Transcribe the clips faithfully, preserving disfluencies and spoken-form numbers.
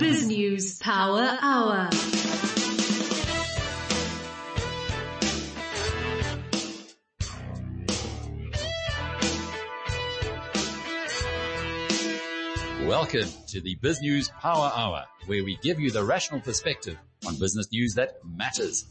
Biz News Power Hour. Welcome to the Biz News Power Hour, where we give you the rational perspective on business news that matters.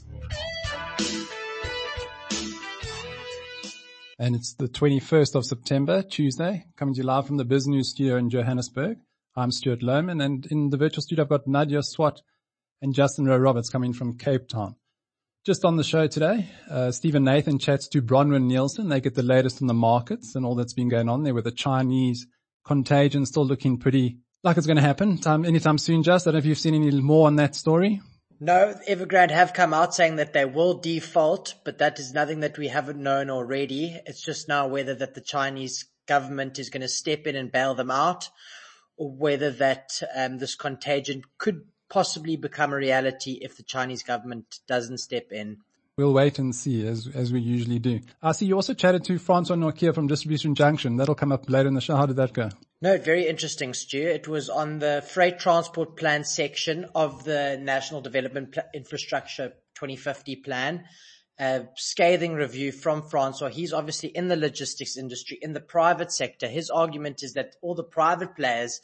And it's the twenty-first of September, Tuesday, coming to you live from the Biz News studio in Johannesburg. I'm Stuart Lohman, and in the virtual studio I've got Nadia Swat and Justin Rowe Roberts coming from Cape Town. Just on the show today, uh, Stephen Nathan chats to Bronwyn Nielsen. They get the latest on the markets and all that's been going on there with the Chinese contagion still looking pretty like it's going to happen time, anytime soon. Just, I don't know if you've seen any more on that story. No, Evergrande have come out saying that they will default, but that is nothing that we haven't known already. It's just now whether that the Chinese government is going to step in and bail them out, or whether that um, this contagion could possibly become a reality if the Chinese government doesn't step in. We'll wait and see, as as we usually do. I see you also chatted to Francois Norquier from Distribution Junction. That'll come up later in the show. How did that go? No, very interesting, Stu. It was on the Freight Transport Plan section of the National Development Pl- Infrastructure twenty fifty plan. A scathing review from Francois. He's obviously in the logistics industry, in the private sector. His argument is that all the private players,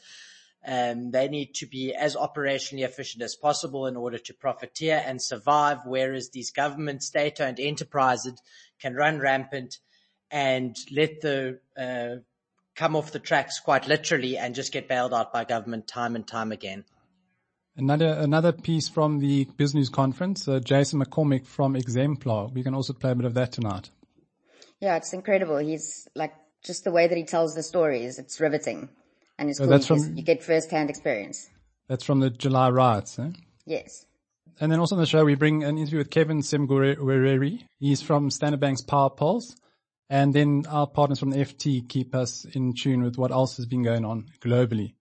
um, they need to be as operationally efficient as possible in order to profiteer and survive, whereas these government state-owned enterprises can run rampant and let the uh, come off the tracks quite literally and just get bailed out by government time and time again. Another another piece from the business conference, uh, Jason McCormick from Exemplar. We can also play a bit of that tonight. Yeah, it's incredible. He's like, just the way that he tells the stories, it's riveting. And it's so cool. That's you, from, you get first-hand experience. That's from the July riots, eh? Yes. And then also on the show, we bring an interview with Kevin Semgwereri. He's from Standard Bank's Power Pulse. And then our partners from the F T keep us in tune with what else has been going on globally.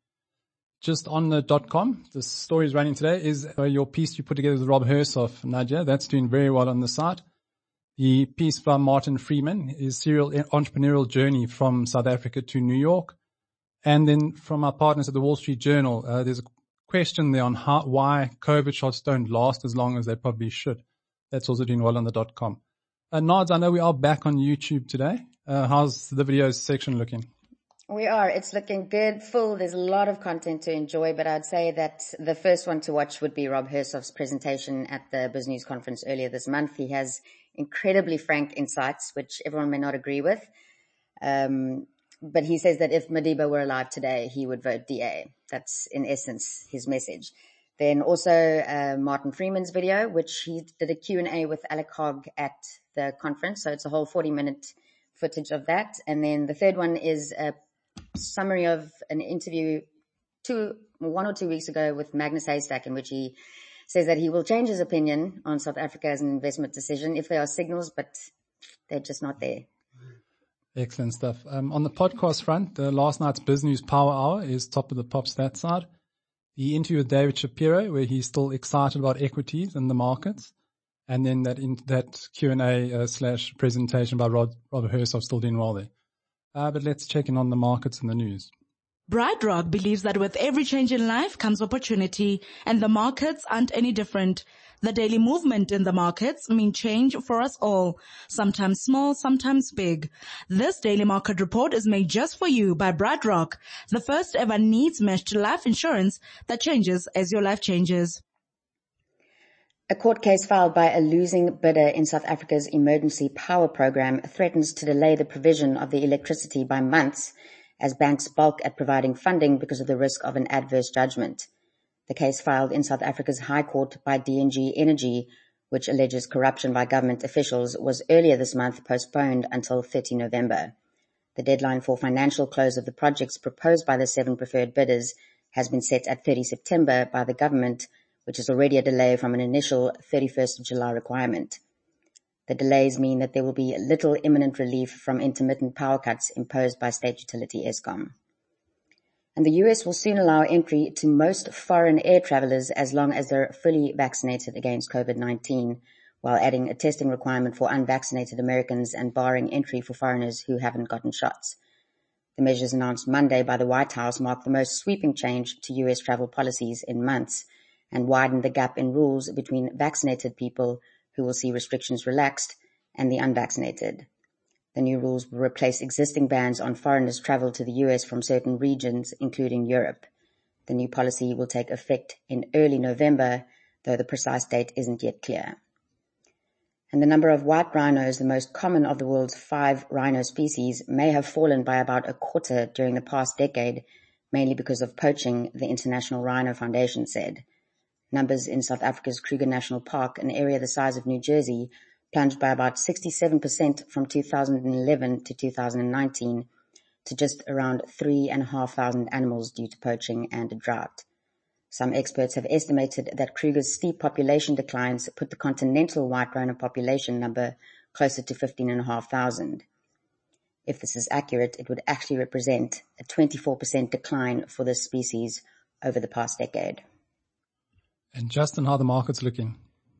Just on the dot com, the story is running today is uh, your piece you put together with Rob Hersoff, Nadia. That's doing very well on the site. The piece from Martin Freeman is serial entrepreneurial journey from South Africa to New York. And then from our partners at the Wall Street Journal, uh, there's a question there on how, why COVID shots don't last as long as they probably should. That's also doing well on the dot com. Uh, Nads, I know we are back on YouTube today. Uh, how's the videos section looking? We are. It's looking good, full. There's a lot of content to enjoy, but I'd say that the first one to watch would be Rob Hersoff's presentation at the Biz News conference earlier this month. He has incredibly frank insights, which everyone may not agree with. Um, but he says that if Madiba were alive today, he would vote D A. That's in essence his message. Then also uh, Martin Freeman's video, which he did a Q and A with Alec Hogg at the conference. So it's a whole forty minute footage of that. And then the third one is a summary of an interview two, one or two weeks ago with Magnus Haystack, in which he says that he will change his opinion on South Africa as an investment decision if there are signals, but they're just not there. Excellent stuff. Um, on the podcast front, the last night's Biz News Power Hour is top of the pops that side. The interview with David Shapiro, where he's still excited about equities and the markets. And then that in, that Q and A uh, slash presentation by Rod, Robert Hersoff still doing well there. Uh, but let's check in on the markets and the news. BrightRock believes that with every change in life comes opportunity, and the markets aren't any different. The daily movement in the markets mean change for us all, sometimes small, sometimes big. This daily market report is made just for you by BrightRock, the first ever needs-matched life insurance that changes as your life changes. A court case filed by a losing bidder in South Africa's emergency power program threatens to delay the provision of the electricity by months as banks balk at providing funding because of the risk of an adverse judgment. The case filed in South Africa's High Court by D and G Energy, which alleges corruption by government officials, was earlier this month postponed until the thirtieth of November. The deadline for financial close of the projects proposed by the seven preferred bidders has been set at the thirtieth of September by the government, which is already a delay from an initial thirty-first of July requirement. The delays mean that there will be little imminent relief from intermittent power cuts imposed by state utility Eskom. And the U S will soon allow entry to most foreign air travelers as long as they're fully vaccinated against COVID nineteen, while adding a testing requirement for unvaccinated Americans and barring entry for foreigners who haven't gotten shots. The measures announced Monday by the White House mark the most sweeping change to U S travel policies in months and widen the gap in rules between vaccinated people who will see restrictions relaxed and the unvaccinated. The new rules will replace existing bans on foreigners' travel to the U S from certain regions, including Europe. The new policy will take effect in early November, though the precise date isn't yet clear. And the number of white rhinos, the most common of the world's five rhino species, may have fallen by about a quarter during the past decade, mainly because of poaching, the International Rhino Foundation said. Numbers in South Africa's Kruger National Park, an area the size of New Jersey, plunged by about sixty-seven percent from two thousand eleven to two thousand nineteen to just around three and a half thousand animals due to poaching and a drought. Some experts have estimated that Kruger's steep population declines put the continental white rhino population number closer to fifteen and a half thousand. If this is accurate, it would actually represent a twenty-four percent decline for this species over the past decade. And Justin, how are the market's looking?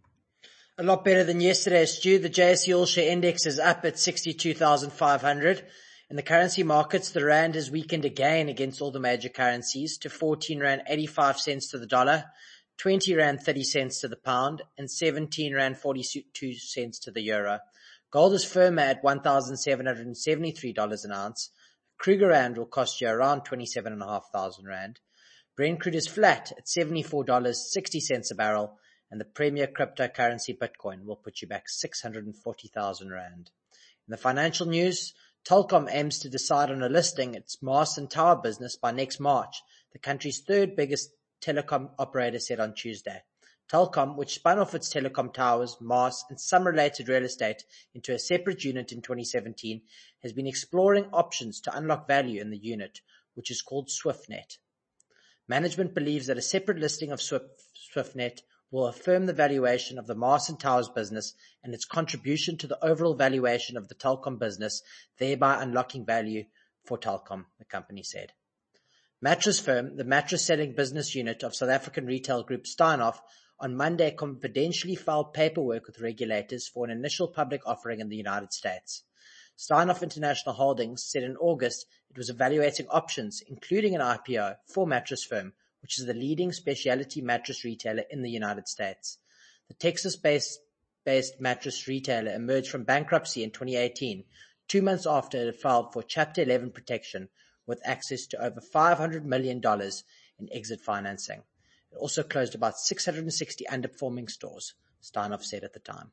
A lot better than yesterday, Stu. The J S E All Share Index is up at sixty-two thousand five hundred. In the currency markets, the rand has weakened again against all the major currencies to fourteen rand eighty-five cents to the dollar, twenty rand thirty cents to the pound, and seventeen rand forty-two cents to the euro. Gold is firmer at one thousand seven hundred seventy-three dollars an ounce. Kruger rand will cost you around twenty-seven thousand five hundred rand. Brent crude is flat at seventy-four dollars and sixty cents a barrel, and the premier cryptocurrency Bitcoin will put you back six hundred forty thousand rand. In the financial news, Telkom aims to decide on a listing its mast and tower business by next March, the country's third biggest telecom operator said on Tuesday. Telkom, which spun off its telecom towers, masts, and some related real estate into a separate unit in twenty seventeen, has been exploring options to unlock value in the unit, which is called SwiftNet. Management believes that a separate listing of SwiftNet will affirm the valuation of the Mast and Towers business and its contribution to the overall valuation of the Telkom business, thereby unlocking value for Telkom, the company said. Mattress Firm, the mattress-selling business unit of South African retail group Steinhoff, on Monday confidentially filed paperwork with regulators for an initial public offering in the United States. Steinhoff International Holdings said in August it was evaluating options, including an I P O, for Mattress Firm, which is the leading specialty mattress retailer in the United States. The Texas-based based mattress retailer emerged from bankruptcy in twenty eighteen, two months after it had filed for Chapter eleven protection with access to over five hundred million dollars in exit financing. It also closed about six hundred sixty underperforming stores, Steinhoff said at the time.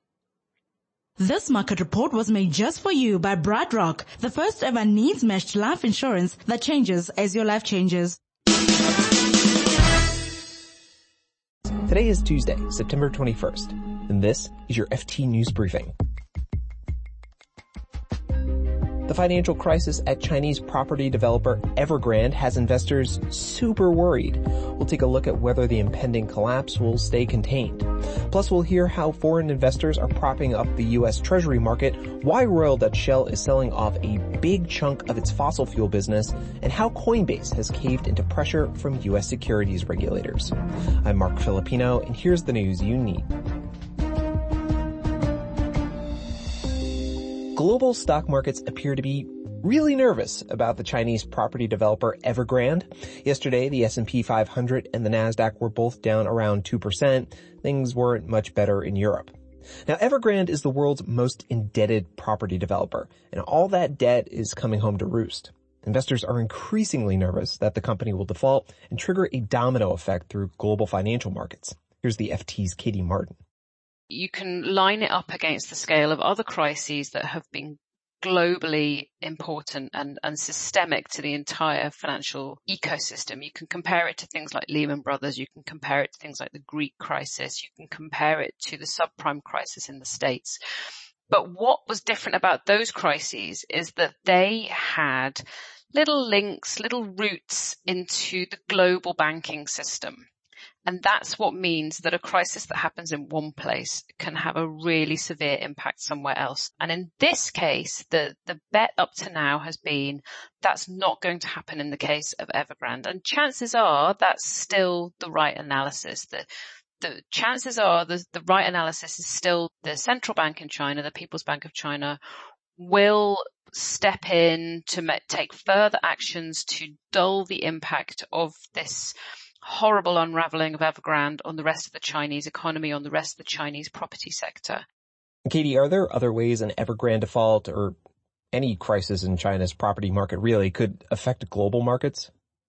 This market report was made just for you by BrightRock, the first ever needs-matched life insurance that changes as your life changes. Today is Tuesday, September twenty-first, and this is your F T News Briefing. The financial crisis at Chinese property developer Evergrande has investors super worried. We'll take a look at whether the impending collapse will stay contained. Plus, we'll hear how foreign investors are propping up the U S Treasury market, why Royal Dutch Shell is selling off a big chunk of its fossil fuel business, and how Coinbase has caved into pressure from U S securities regulators. I'm Mark Filipino, and here's the news you need. Global stock markets appear to be really nervous about the Chinese property developer Evergrande. Yesterday, the S and P five hundred and the Nasdaq were both down around two percent. Things weren't much better in Europe. Now, Evergrande is the world's most indebted property developer, and all that debt is coming home to roost. Investors are increasingly nervous that the company will default and trigger a domino effect through global financial markets. Here's the F T's Katie Martin. You can line it up against the scale of other crises that have been globally important and, and systemic to the entire financial ecosystem. You can compare it to things like Lehman Brothers. You can compare it to things like the Greek crisis. You can compare it to the subprime crisis in the States. But what was different about those crises is that they had little links, little roots into the global banking system. And that's what means that a crisis that happens in one place can have a really severe impact somewhere else. And in this case, the, the bet up to now has been that's not going to happen in the case of Evergrande. And chances are that's still the right analysis. The, the chances are the, the right analysis is still the central bank in China, the People's Bank of China, will step in to ma- take further actions to dull the impact of this horrible unraveling of Evergrande on the rest of the Chinese economy, on the rest of the Chinese property sector. Katie, are there other ways an Evergrande default or any crisis in China's property market really could affect global markets?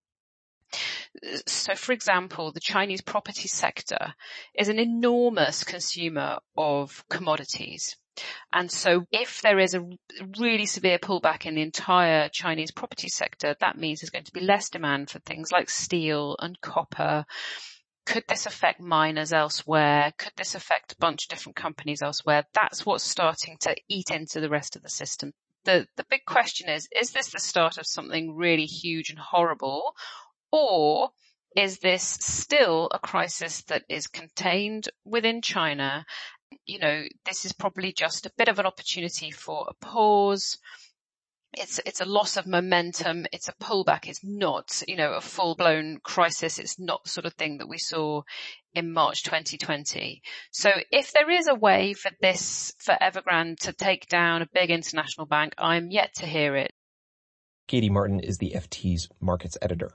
So, for example, the Chinese property sector is an enormous consumer of commodities. And so if there is a really severe pullback in the entire Chinese property sector, that means there's going to be less demand for things like steel and copper. Could this affect miners elsewhere? Could this affect a bunch of different companies elsewhere? That's what's starting to eat into the rest of the system. The, the big question is, is this the start of something really huge and horrible? Or is this still a crisis that is contained within China? You know, this is probably just a bit of an opportunity for a pause. It's, it's a loss of momentum. It's a pullback. It's not, you know, a full-blown crisis. It's not the sort of thing that we saw in March twenty twenty. So if there is a way for this, for Evergrande to take down a big international bank, I'm yet to hear it. Katie Martin is the F T's markets editor.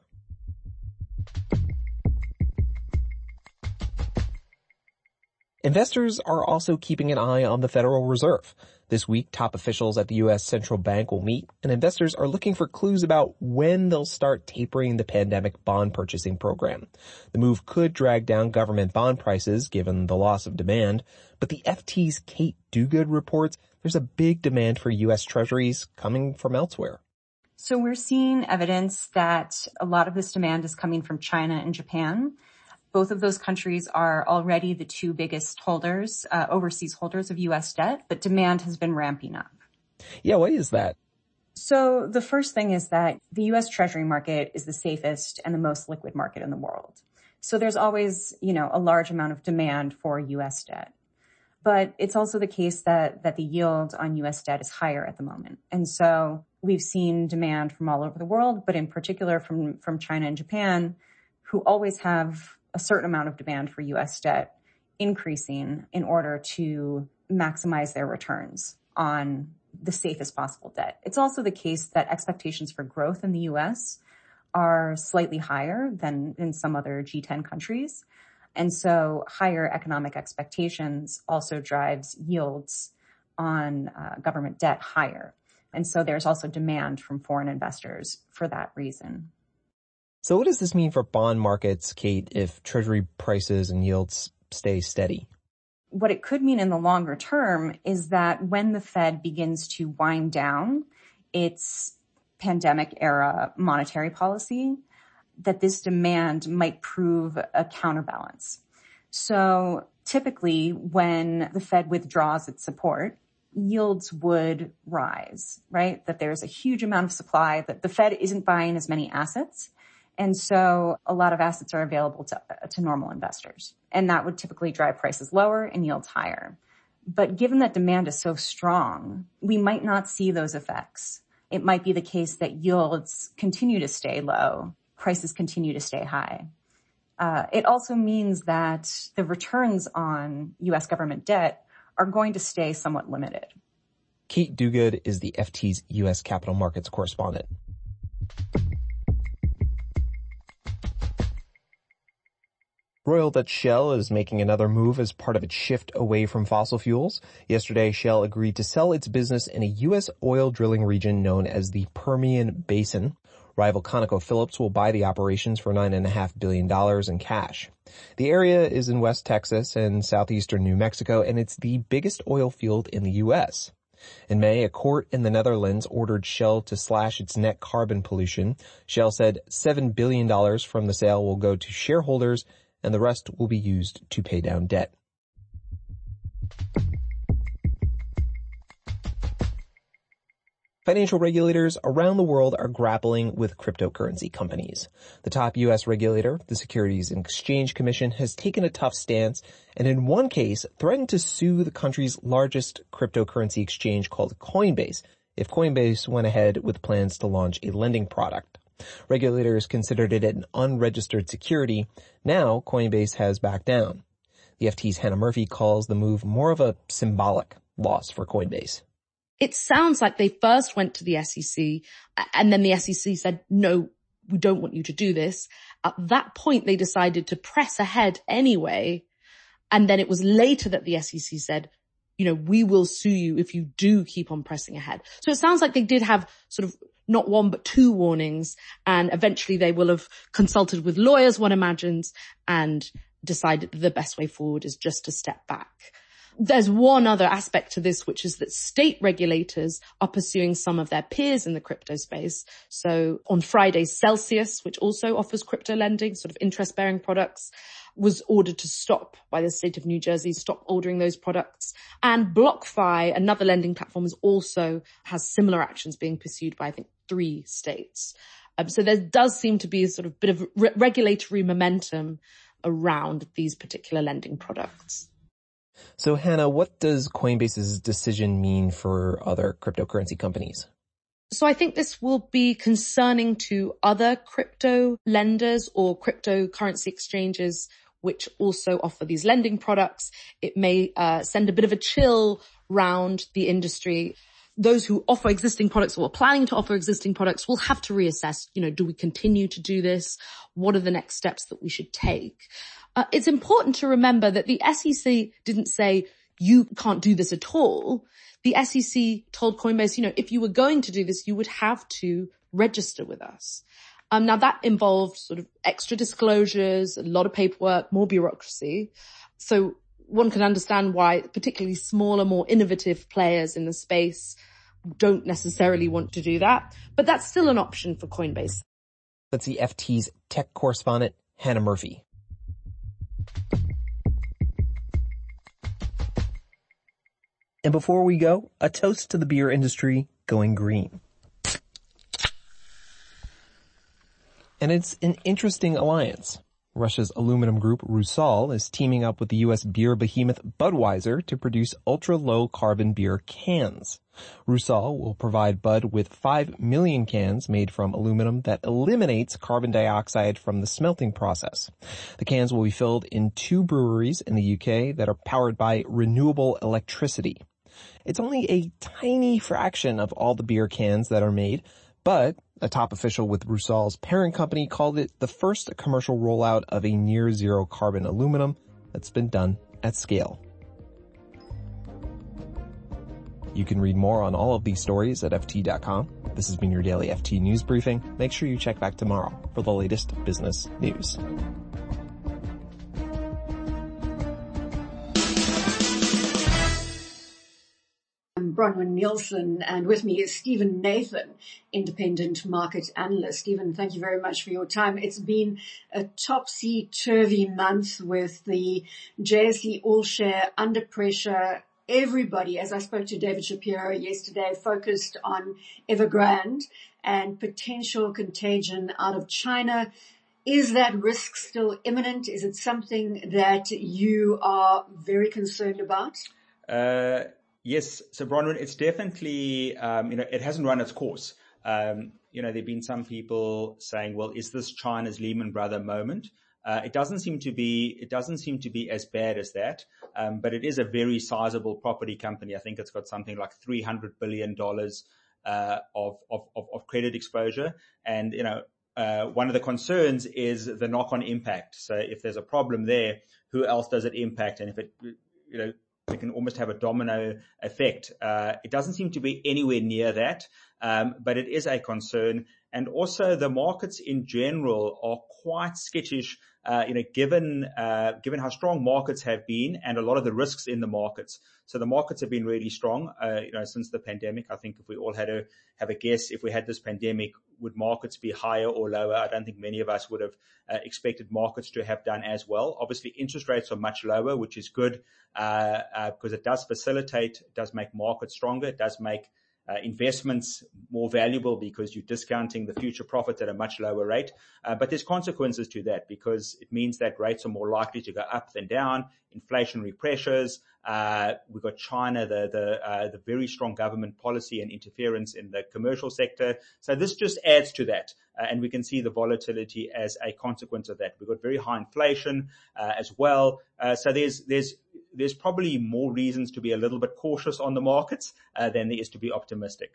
Investors are also keeping an eye on the Federal Reserve. This week, top officials at the U S Central Bank will meet, and investors are looking for clues about when they'll start tapering the pandemic bond purchasing program. The move could drag down government bond prices given the loss of demand, but the F T's Kate Duguid reports there's a big demand for U S Treasuries coming from elsewhere. So we're seeing evidence that a lot of this demand is coming from China and Japan. Both of those countries are already the two biggest holders, uh, overseas holders of U S debt, but demand has been ramping up. Yeah, why is that? So the first thing is that the U S Treasury market is the safest and the most liquid market in the world. So there's always, you know, a large amount of demand for U S debt. But it's also the case that, that the yield on U S debt is higher at the moment. And so we've seen demand from all over the world, but in particular from, from China and Japan, who always have a certain amount of demand for U S debt increasing in order to maximize their returns on the safest possible debt. It's also the case that expectations for growth in the U S are slightly higher than in some other G ten countries. And so higher economic expectations also drives yields on uh, government debt higher. And so there's also demand from foreign investors for that reason. So what does this mean for bond markets, Kate, if Treasury prices and yields stay steady? What it could mean in the longer term is that when the Fed begins to wind down its pandemic era monetary policy, that this demand might prove a counterbalance. So typically when the Fed withdraws its support, yields would rise, right? That there's a huge amount of supply, that the Fed isn't buying as many assets. And so a lot of assets are available to, to normal investors. And that would typically drive prices lower and yields higher. But given that demand is so strong, we might not see those effects. It might be the case that yields continue to stay low, prices continue to stay high. Uh, it also means that the returns on U S government debt are going to stay somewhat limited. Kate Duguid is the F T's U S capital markets correspondent. Royal Dutch Shell is making another move as part of its shift away from fossil fuels. Yesterday, Shell agreed to sell its business in a U S oil drilling region known as the Permian Basin. Rival ConocoPhillips will buy the operations for nine point five billion dollars in cash. The area is in West Texas and southeastern New Mexico, and it's the biggest oil field in the U S. In May, a court in the Netherlands ordered Shell to slash its net carbon pollution. Shell said seven billion dollars from the sale will go to shareholders, and the rest will be used to pay down debt. Financial regulators around the world are grappling with cryptocurrency companies. The top U S regulator, the Securities and Exchange Commission, has taken a tough stance and in one case threatened to sue the country's largest cryptocurrency exchange called Coinbase if Coinbase went ahead with plans to launch a lending product. Regulators considered it an unregistered security. Now Coinbase has backed down. The F T's Hannah Murphy calls the move more of a symbolic loss for Coinbase. It sounds like they first went to the S E C and then the S E C said, no, we don't want you to do this. At that point, they decided to press ahead anyway. And then it was later that the S E C said, you know, we will sue you if you do keep on pressing ahead. So it sounds like they did have sort of not one, but two warnings. And eventually they will have consulted with lawyers, one imagines, and decided that the best way forward is just to step back. There's one other aspect to this, which is that state regulators are pursuing some of their peers in the crypto space. So on Friday, Celsius, which also offers crypto lending, sort of interest-bearing products, was ordered to stop by the state of New Jersey, stop ordering those products. And BlockFi, another lending platform, is also has similar actions being pursued by, I think, three states. Um, so there does seem to be a sort of bit of re- regulatory momentum around these particular lending products. So Hannah, what does Coinbase's decision mean for other cryptocurrency companies? So I think this will be concerning to other crypto lenders or cryptocurrency exchanges which also offer these lending products. It may uh, send a bit of a chill round the industry. Those who offer existing products or are planning to offer existing products will have to reassess, you know, do we continue to do this? What are the next steps that we should take? Uh, it's important to remember that the S E C didn't say, you can't do this at all. The S E C told Coinbase, you know, if you were going to do this, you would have to register with us. Um, now that involved sort of extra disclosures, a lot of paperwork, more bureaucracy. So one can understand why particularly smaller, more innovative players in the space don't necessarily want to do that. But that's still an option for Coinbase. That's the F T's tech correspondent, Hannah Murphy. And before we go, a toast to the beer industry going green. And it's an interesting alliance. Russia's aluminum group Rusal is teaming up with the U S beer behemoth Budweiser to produce ultra-low carbon beer cans. Rusal will provide Bud with five million cans made from aluminum that eliminates carbon dioxide from the smelting process. The cans will be filled in two breweries in the U K that are powered by renewable electricity. It's only a tiny fraction of all the beer cans that are made, but a top official with Rusal's parent company called it the first commercial rollout of a near-zero carbon aluminum that's been done at scale. You can read more on all of these stories at F T dot com. This has been your daily F T News Briefing. Make sure you check back tomorrow for the latest business news. I'm Bronwyn Nielsen, and with me is Stephen Nathan, independent market analyst. Stephen, thank you very much for your time. It's been a topsy-turvy month with the J S E All Share under pressure. Everybody, as I spoke to David Shapiro yesterday, focused on Evergrande and potential contagion out of China. Is that risk still imminent? Is it something that you are very concerned about? Uh, yes. So, Bronwyn, it's definitely, um, you know, it hasn't run its course. Um, you know, there have been some people saying, well, is this China's Lehman Brothers moment? Uh, it doesn't seem to be, it doesn't seem to be as bad as that. Um, but it is a very sizable property company. I think it's got something like three hundred billion dollars, uh, of, of, of, of credit exposure. And, you know, uh, one of the concerns is the knock-on impact. So if there's a problem there, who else does it impact? And if it, you know, it can almost have a domino effect. Uh, it doesn't seem to be anywhere near that. Um, but it is a concern. And also the markets in general are quite skittish, uh, you know, given, uh, given how strong markets have been and a lot of the risks in the markets. So the markets have been really strong, uh, you know, since the pandemic. I think if we all had to have a guess, if we had this pandemic, would markets be higher or lower? I don't think many of us would have uh, expected markets to have done as well. Obviously, interest rates are much lower, which is good, uh, uh, because it does facilitate, it does make markets stronger, it does make Uh, investments more valuable because you're discounting the future profits at a much lower rate. Uh, but there's consequences to that because it means that rates are more likely to go up than down, inflationary pressures. Uh, we've got China, the, the, uh, the very strong government policy and interference in the commercial sector. So this just adds to that. uh, and we can see the volatility as a consequence of that. We've got very high inflation uh, as well. Uh, so there's there's there's probably more reasons to be a little bit cautious on the markets uh, than there is to be optimistic.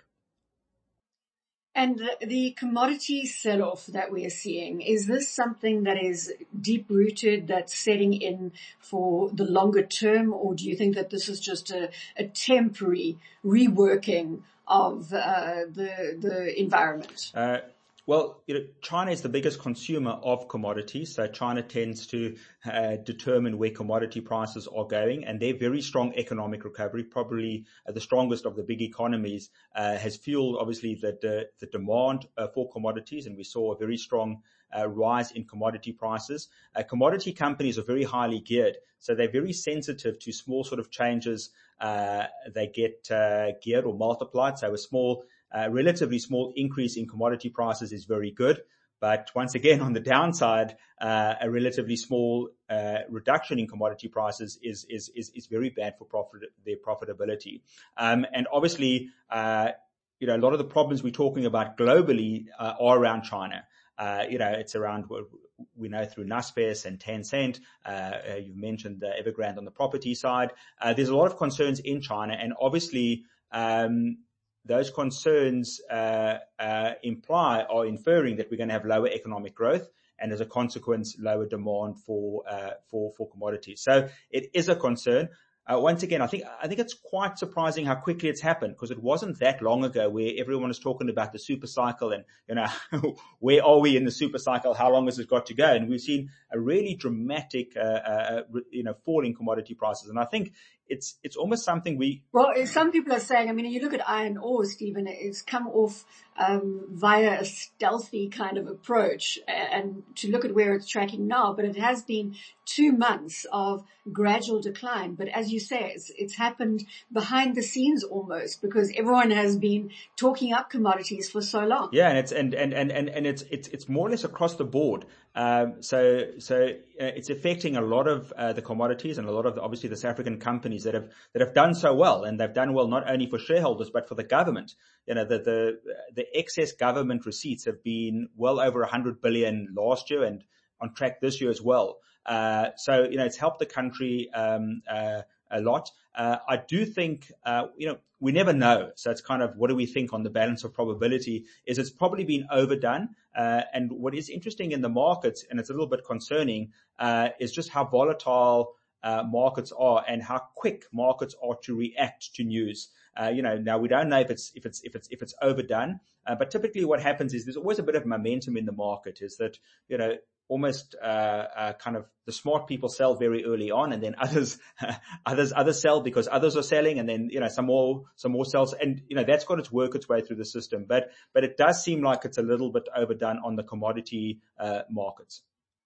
And the, the commodity sell-off that we are seeing, is this something that is deep-rooted, that's setting in for the longer term, or do you think that this is just a, a temporary reworking of uh, the the environment? Uh, well, you know, China is the biggest consumer of commodities, so China tends to uh, determine where commodity prices are going, and their very strong economic recovery, probably uh, the strongest of the big economies, uh, has fueled obviously the the, the demand uh, for commodities, and we saw a very strong uh, rise in commodity prices. Uh, commodity companies are very highly geared, so they're very sensitive to small sort of changes. Uh, they get uh, geared or multiplied, so a small Uh, relatively small increase in commodity prices is very good. But once again, on the downside, uh, a relatively small uh, reduction in commodity prices is is is, is very bad for profit, their profitability. Um, and obviously, uh, you know, a lot of the problems we're talking about globally uh, are around China. Uh, you know, it's around, we know through Naspers and Tencent. Uh, uh, you've mentioned uh, Evergrande on the property side. Uh, there's a lot of concerns in China, and obviously, um, those concerns uh, uh, imply or inferring that we're going to have lower economic growth, and as a consequence, lower demand for uh, for for commodities. So it is a concern. Uh, once again, I think I think it's quite surprising how quickly it's happened, because it wasn't that long ago where everyone was talking about the super cycle and, you know, where are we in the super cycle? How long has it got to go? And we've seen a really dramatic, uh, uh, you know, fall in commodity prices. And I think it's it's almost something we... Well, some people are saying, I mean, you look at iron ore, Stephen, it's come off um, via a stealthy kind of approach, and to look at where it's tracking now, but it has been two months of gradual decline. But as you say, it's, it's happened behind the scenes almost, because everyone has been talking up commodities for so long. Yeah, and it's and and and and, and it's it's it's more or less across the board. Um, so so uh, it's affecting a lot of uh, the commodities and a lot of the, obviously the South African companies that have that have done so well, and they've done well not only for shareholders but for the government. You know, the the the excess government receipts have been well over one hundred billion last year and on track this year as well. Uh, so, you know, it's helped the country, um, uh, a lot. Uh, I do think, uh, you know, we never know. So it's kind of, what do we think on the balance of probability, is it's probably been overdone. Uh, and what is interesting in the markets, and it's a little bit concerning, uh, is just how volatile, uh, markets are and how quick markets are to react to news. Uh, you know, now we don't know if it's, if it's, if it's, if it's overdone. Uh, but typically what happens is there's always a bit of momentum in the market, is that, you know, almost uh, uh kind of the smart people sell very early on, and then others others others sell because others are selling, and then, you know, some more some more sells, and, you know, that's got to work its way through the system. But but it does seem like it's a little bit overdone on the commodity uh markets.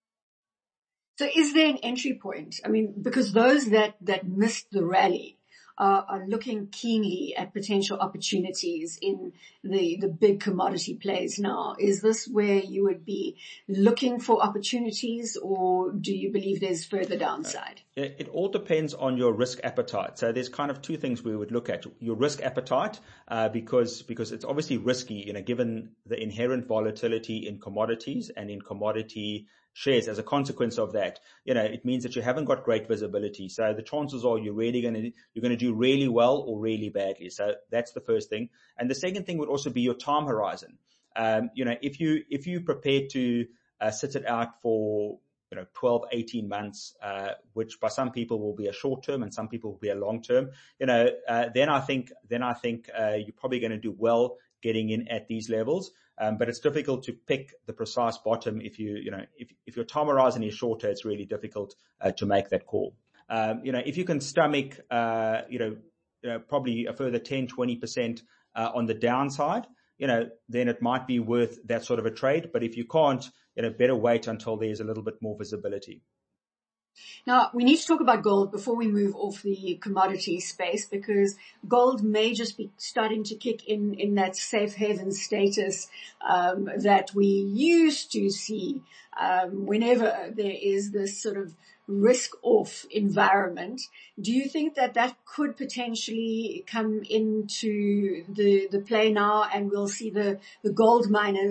So is there an entry point? I mean, because those that that missed the rally are, are looking keenly at potential opportunities in the, the big commodity plays now. Is this where you would be looking for opportunities, or do you believe there's further downside? It, it all depends on your risk appetite. So there's kind of two things we would look at. Your risk appetite, uh, because, because it's obviously risky, you know, given the inherent volatility in commodities and in commodity shares. As a consequence of that, you know, it means that you haven't got great visibility. So the chances are you're really going to, you're going to do really well or really badly. So that's the first thing. And the second thing would also be your time horizon. Um, you know, if you, if you prepare to uh, sit it out for, you know, twelve, eighteen months, uh, which by some people will be a short term and some people will be a long term, you know, uh, then I think, then I think, uh, you're probably going to do well getting in at these levels. Um, but it's difficult to pick the precise bottom. If you, you know, if, if your time horizon is shorter, it's really difficult uh, to make that call. Um, you know, if you can stomach, uh, you know, you know, probably a further ten, twenty percent uh, on the downside, you know, then it might be worth that sort of a trade. But if you can't, you know, better wait until there's a little bit more visibility. Now, we need to talk about gold before we move off the commodity space, because gold may just be starting to kick in, in that safe haven status um, that we used to see um, whenever there is this sort of risk-off environment. Do you think that that could potentially come into the, the play now, and we'll see the, the gold miners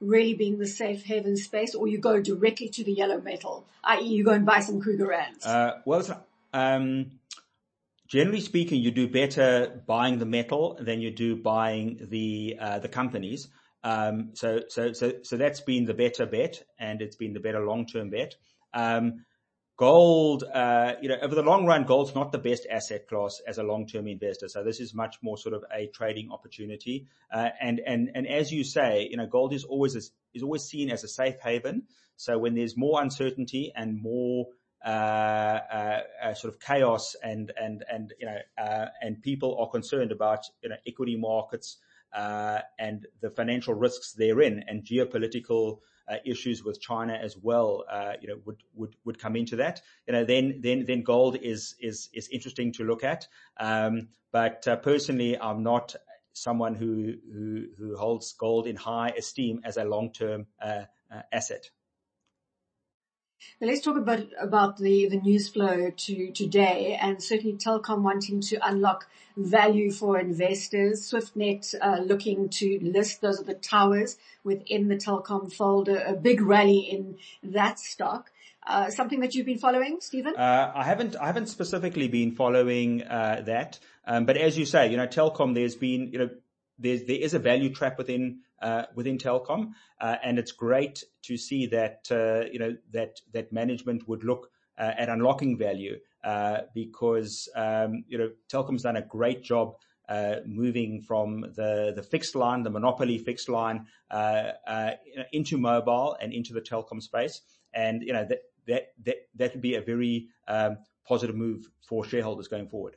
really being the safe haven space, or you go directly to the yellow metal, that is you go and buy some Krugerrands? Uh, well, um, generally speaking, you do better buying the metal than you do buying the uh, the companies. Um, so, so, so, so that's been the better bet, and it's been the better long-term bet. Um, Gold, uh, you know, over the long run, gold's not the best asset class as a long-term investor. So this is much more sort of a trading opportunity. Uh, and, and, and as you say, you know, gold is always, a, is always seen as a safe haven. So when there's more uncertainty and more, uh, uh, uh sort of chaos and, and, and, you know, uh, and people are concerned about, you know, equity markets, uh, and the financial risks therein and geopolitical Uh, issues with China as well, uh, you know, would, would, would come into that. You know, then, then, then gold is, is, is interesting to look at. Um, but, uh, personally, I'm not someone who, who, who holds gold in high esteem as a long-term, uh, uh, asset. Now let's talk a bit about the, the news flow to today, and certainly Telkom wanting to unlock value for investors. SwiftNet uh, looking to list, those are the towers within the Telkom fold, a, a big rally in that stock. Uh, something that you've been following, Stephen? Uh, I haven't, I haven't specifically been following uh, that, um, but as you say, you know, Telkom, there's been, you know, there's, there is a value trap within Uh, within Telkom, uh, and it's great to see that, uh, you know, that, that management would look uh, at unlocking value, uh, because, um, you know, Telkom's done a great job, uh, moving from the, the fixed line, the monopoly fixed line, uh, uh, into mobile and into the Telkom space. And, you know, that, that, that, that would be a very, um, positive move for shareholders going forward.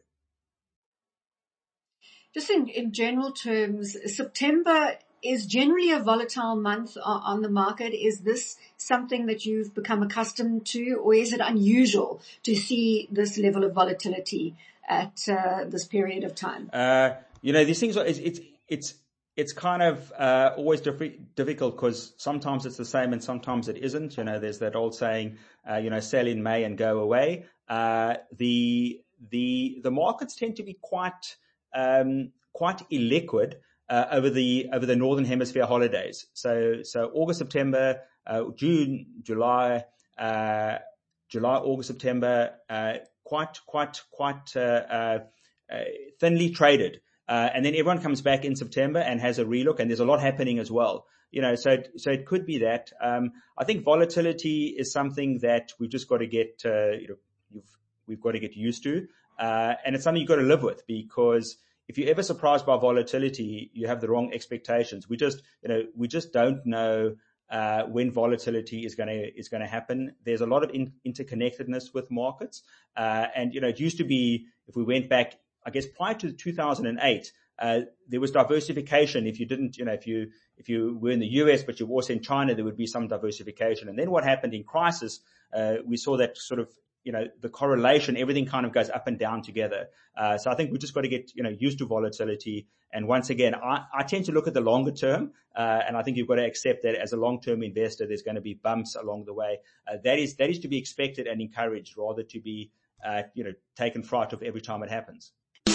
Just in, in general terms, September is generally a volatile month on the market. Is this something that you've become accustomed to, or is it unusual to see this level of volatility at uh, this period of time? Uh, you know, these things are, it's, it's, it's, it's kind of uh, always diff- difficult because sometimes it's the same and sometimes it isn't. You know, there's that old saying, uh, you know, sell in May and go away. Uh, the, the, the markets tend to be quite, um, quite illiquid. Uh, over the over the Northern Hemisphere holidays, so so August, September, uh, June, July, uh, July, August, September, uh, quite quite quite uh, uh, uh, thinly traded, uh, and then everyone comes back in September and has a relook, and there's a lot happening as well. You know, so so it could be that. Um, I think volatility is something that we've just got to get uh, you know you've, we've got to get used to, uh, and it's something you've got to live with, because if you're ever surprised by volatility, you have the wrong expectations. We just, you know, we just don't know uh, when volatility is going to is going to happen. There's a lot of in, interconnectedness with markets, uh, and you know, it used to be, if we went back, I guess prior to two thousand eight, uh, there was diversification. If you didn't, you know, if you if you were in the U S but you were also in China, there would be some diversification. And then what happened in crisis, uh, we saw that sort of, you know, the correlation, everything kind of goes up and down together. Uh, so I think we just got to get, you know, used to volatility. And once again, I, I tend to look at the longer term, uh, and I think you've got to accept that as a long-term investor, there's going to be bumps along the way. Uh, that is, that is to be expected and encouraged, rather to be, uh, you know, taken fright of every time it happens.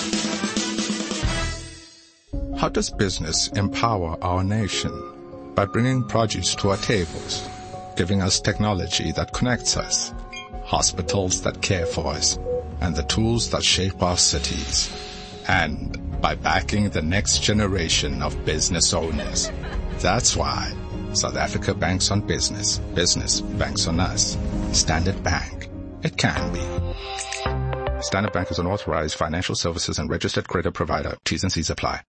How does business empower our nation? By bringing produce to our tables, giving us technology that connects us, hospitals that care for us, and the tools that shape our cities. And by backing the next generation of business owners. That's why South Africa banks on business. Business banks on us. Standard Bank. It can be. Standard Bank is an authorized financial services and registered credit provider. T's and C's apply.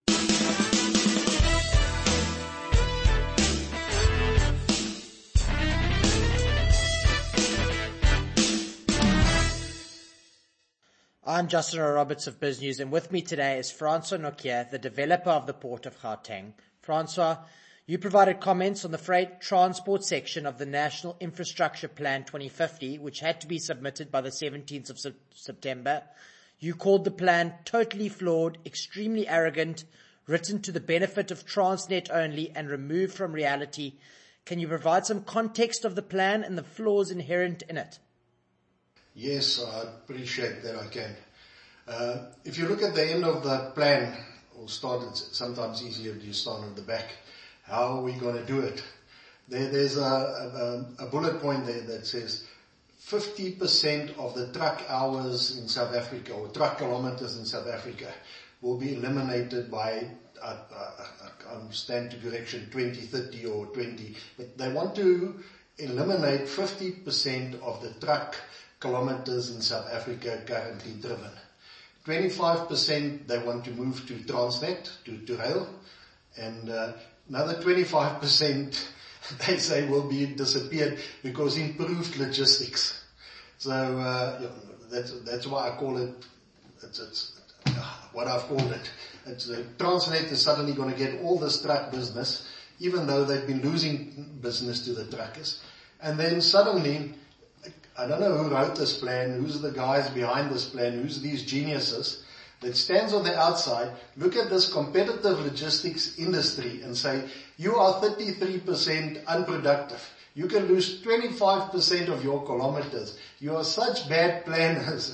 I'm Justin Roberts of BizNews, and with me today is Francois Nokia, the developer of the Port of Gauteng. Francois, you provided comments on the freight transport section of the National Infrastructure Plan twenty fifty, which had to be submitted by the seventeenth of September. You called the plan totally flawed, extremely arrogant, written to the benefit of Transnet only, and removed from reality. Can you provide some context of the plan and the flaws inherent in it? Yes, I appreciate that I can. Uh, if you look at the end of the plan, we'll start, it's sometimes easier to start at the back. How are we going to do it? there, there's a, a, a bullet point there that says fifty percent of the truck hours in South Africa, or truck kilometers in South Africa, will be eliminated by, uh, uh, I stand to correction, twenty thirty or twenty, but they want to eliminate fifty percent of the truck kilometers in South Africa currently driven. twenty-five percent they want to move to Transnet, to, to rail, and uh, another twenty-five percent they say will be disappeared because improved logistics. So uh, yeah, that's that's why I call it, it's, it's uh, what I've called it. It's, uh, Transnet is suddenly going to get all this truck business, even though they've been losing business to the truckers. And then suddenly, I don't know who wrote this plan, who's the guys behind this plan, who's these geniuses that stands on the outside, look at this competitive logistics industry and say, you are thirty-three percent unproductive. You can lose twenty-five percent of your kilometers. You are such bad planners.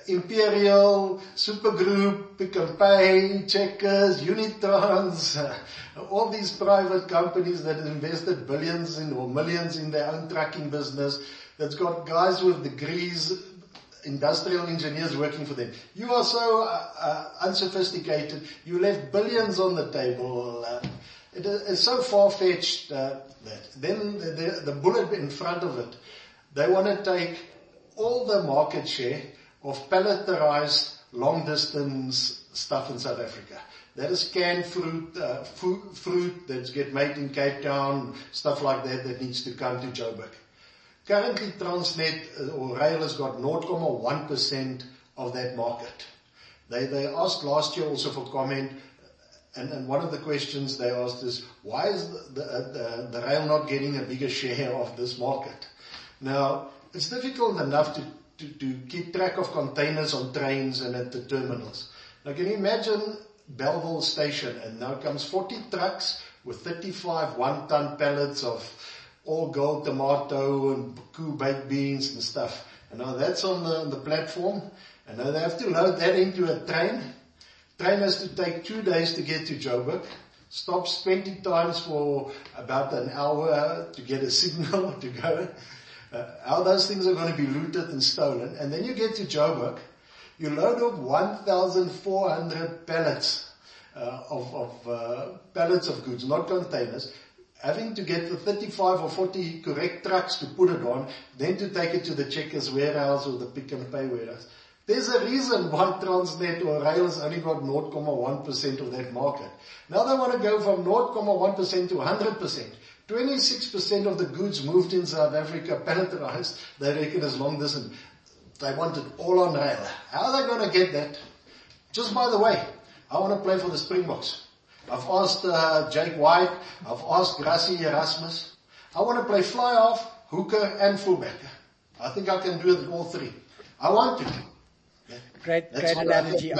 Imperial, Supergroup, Pick n Pay, Checkers, Unitrans, all these private companies that invested billions in or millions in their own trucking business, that's got guys with degrees, industrial engineers working for them. You are so uh, uh, unsophisticated. You left billions on the table. Uh, it is so far-fetched uh, that. Then the, the, the bullet in front of it, they want to take all the market share of palletized long-distance stuff in South Africa. That is canned fruit, uh, fruit, fruit that gets made in Cape Town, stuff like that that needs to come to Joburg. Currently, Transnet or Rail has got zero point one percent of that market. They, they asked last year also for comment, and, and one of the questions they asked is, why is the, the, the, the Rail not getting a bigger share of this market? Now, it's difficult enough to, to, to keep track of containers on trains and at the terminals. Now, can you imagine Belleville Station, and now comes forty trucks with thirty-five one-ton pallets of all gold tomato and Baku baked beans and stuff. And now that's on the, on the platform. And now they have to load that into a train. Train has to take two days to get to Joburg. Stops twenty times for about an hour to get a signal to go. Uh, how those things are going to be looted and stolen. And then you get to Joburg. You load up one thousand four hundred pallets uh, of, of uh, pallets of goods, not containers. Having to get the thirty-five or forty correct trucks to put it on, then to take it to the Checkers warehouse or the Pick n Pay warehouse. There's a reason why Transnet or Rail has only got zero point one percent of that market. Now they want to go from zero point one percent to one hundred percent. twenty-six percent of the goods moved in South Africa, palletized, they reckon is long distance. They want it all on rail. How are they going to get that? Just by the way, I want to play for the Springboks. I've asked uh, Jake White, I've asked Gracie Erasmus. I want to play fly off, hooker and fullback. I think I can do it all three. I want to. Yeah. Great, That's great analogy.